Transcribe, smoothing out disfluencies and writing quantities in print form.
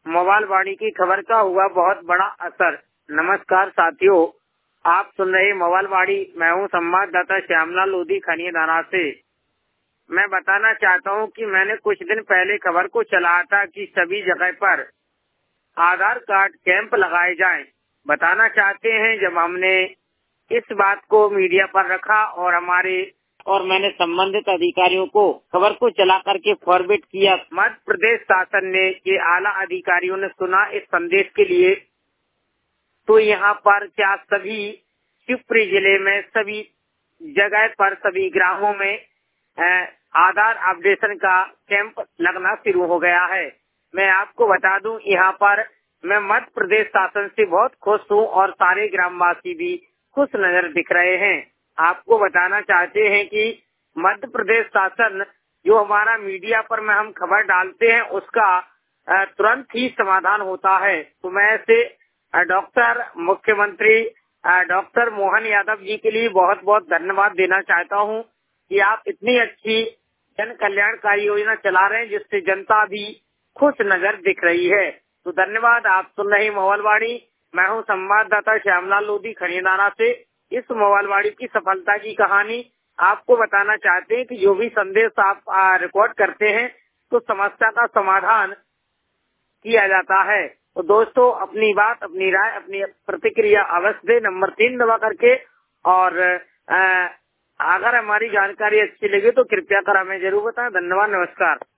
Mobile वाणी की खबर का हुआ बहुत बड़ा असर। नमस्कार साथियों, आप सुन रहे मोबाइल वाणी। मैं हूं संवाददाता श्यामलाल लोधी खनियादाना से। मैं बताना चाहता हूं कि मैंने कुछ दिन पहले खबर को चलाया था कि सभी जगह पर आधार कार्ड कैंप लगाए जाएं। बताना चाहते हैं, जब हमने इस बात को मीडिया पर रखा और मैंने संबंधित अधिकारियों को खबर को चला करके फॉरवर्ड किया, मध्य प्रदेश शासन ने के आला अधिकारियों ने सुना इस संदेश के लिए, तो यहाँ पर क्या सभी शिवपुरी जिले में सभी जगह पर सभी ग्रामों में आधार अपडेशन का कैंप लगना शुरू हो गया है। मैं आपको बता दूं, यहाँ पर मैं मध्य प्रदेश शासन से बहुत खुश हूँ और सारे ग्रामवासी भी खुश नजर दिख रहे हैं। आपको बताना चाहते हैं कि मध्य प्रदेश शासन जो हमारा मीडिया पर में हम खबर डालते हैं उसका तुरंत ही समाधान होता है। तो मैं ऐसे डॉक्टर मुख्यमंत्री डॉक्टर मोहन यादव जी के लिए बहुत बहुत धन्यवाद देना चाहता हूं कि आप इतनी अच्छी जन कल्याणकारी योजना चला रहे हैं जिससे जनता भी खुश नजर दिख रही है। तो धन्यवाद। आप सुन रहे मोबाइल वाणी। मैं हूं संवाददाता श्यामलाल लोधी खनियादाना से। इस मोबाइल वाणी की सफलता की कहानी आपको बताना चाहते हैं कि जो भी संदेश आप रिकॉर्ड करते हैं तो समस्या का समाधान किया जाता है। तो दोस्तों, अपनी बात, अपनी राय, अपनी प्रतिक्रिया अवश्य दे नंबर 3 दबा करके। और अगर हमारी जानकारी अच्छी लगी तो कृपया कर हमें जरूर बताएं। धन्यवाद, नमस्कार।